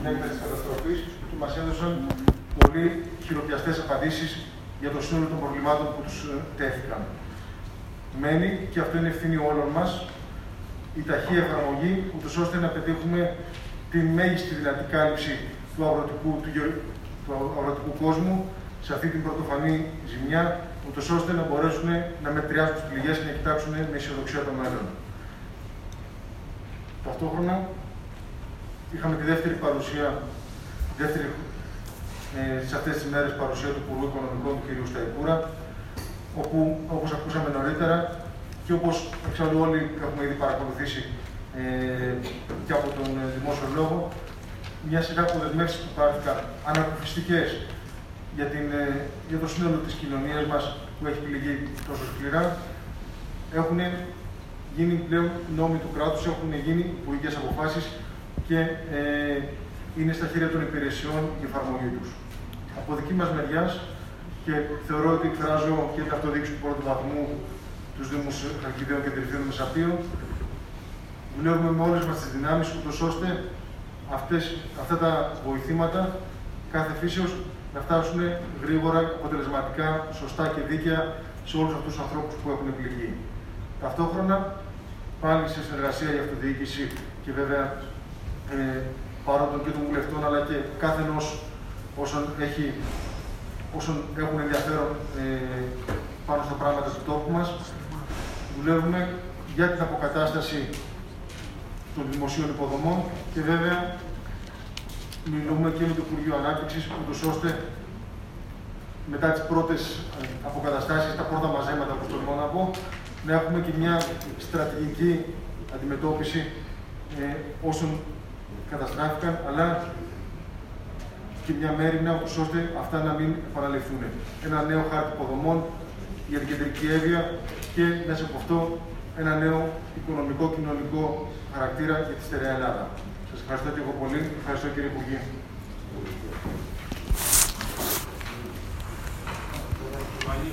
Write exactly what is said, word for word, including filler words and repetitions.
μέγεθα της καταστροφής και μας έδωσαν πολύ χειροπιαστές απαντήσεις για το σύνολο των προβλημάτων που τους τέθηκαν. Μένει, και αυτό είναι ευθύνη όλων μας, η ταχεία εφαρμογή, ούτως ώστε να πετύχουμε τη μέγιστη δυνατή κάλυψη του αγροτικού, του, του αγροτικού κόσμου σε αυτή την πρωτοφανή ζημιά, ούτως ώστε να μπορέσουν να μετριάσουν τις πληγές και να κοιτάξουν με αισιοδοξία το μέλλον. Ταυτόχρονα, είχαμε τη δεύτερη παρουσία, δεύτερη, ε, σε αυτές τις μέρες παρουσία του Υπουργού Οικονομικών του κ. Σταϊκούρα, όπου, όπως ακούσαμε νωρίτερα, και όπως εξάλλου όλοι έχουμε ήδη παρακολουθήσει ε, και από τον δημόσιο λόγο, μια σειρά από δεσμεύσεις που πάρθηκαν ανακουφιστικές για, την, ε, για το σύνολο της κοινωνίας μας που έχει πληγεί τόσο σκληρά, έχουν γίνει πλέον νόμοι του κράτους, έχουν γίνει υπουργικές αποφάσεις και ε, είναι στα χέρια των υπηρεσιών η εφαρμογή τους. Από δική μας μεριάς, και θεωρώ ότι εκφράζω και την αυτοδιοίκηση του πρώτου βαθμού, τους Δήμους Χαλκιδαίων και Τριφύων Μεσαπίων, δουλεύουμε με όλες μας τις δυνάμεις, ούτως ώστε αυτές, αυτά τα βοηθήματα κάθε φύσεως να φτάσουν γρήγορα, αποτελεσματικά, σωστά και δίκαια σε όλους αυτούς τους ανθρώπους που έχουν πληγεί. Ταυτόχρονα, πάλι σε συνεργασία η αυτοδιοίκηση και βέβαια ε, παρόντων και των βουλευτών, αλλά και κάθε ενός όσων, έχει, όσων έχουν ενδιαφέρον ε, πάνω στα πράγματα του τόπου μας, δουλεύουμε για την αποκατάσταση των δημοσίων υποδομών και βέβαια μιλούμε και με το Υπουργείο Ανάπτυξης, ούτως ώστε μετά τις πρώτες αποκαταστάσεις, τα πρώτα μαζέματα, όπως τολμώ να πω, να έχουμε και μια στρατηγική αντιμετώπιση ε, όσων καταστράφηκαν, αλλά και μια μέριμνα, ώστε αυτά να μην επαναληφθούν. Ένα νέο χάρτη υποδομών για την κεντρική Εύβοια και μέσα από αυτό ένα νέο οικονομικό, κοινωνικό χαρακτήρα για τη στερεά Ελλάδα. Σας ευχαριστώ και εγώ πολύ. Ευχαριστώ, κύριε Υπουργέ.